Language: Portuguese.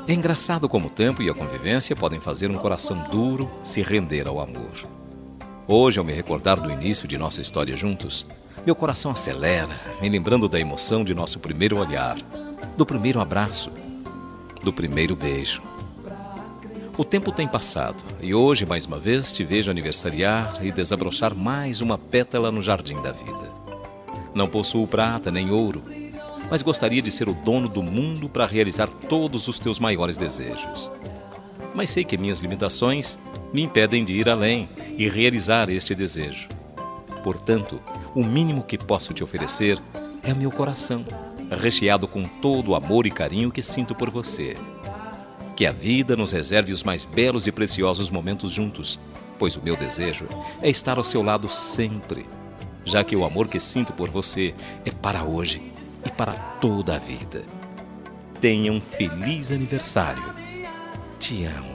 É engraçado como o tempo e a convivência podem fazer um coração duro se render ao amor. Hoje, ao me recordar do início de nossa história juntos, meu coração acelera, me lembrando da emoção de nosso primeiro olhar, do primeiro abraço, do primeiro beijo. O tempo tem passado e hoje, mais uma vez, te vejo aniversariar e desabrochar mais uma pétala no jardim da vida. Não possuo prata nem ouro, mas gostaria de ser o dono do mundo para realizar todos os teus maiores desejos. Mas sei que minhas limitações me impedem de ir além e realizar este desejo. Portanto, o mínimo que posso te oferecer é o meu coração, recheado com todo o amor e carinho que sinto por você. Que a vida nos reserve os mais belos e preciosos momentos juntos, pois o meu desejo é estar ao seu lado sempre, já que o amor que sinto por você é para hoje e para toda a vida. Tenha um feliz aniversário. Te amo.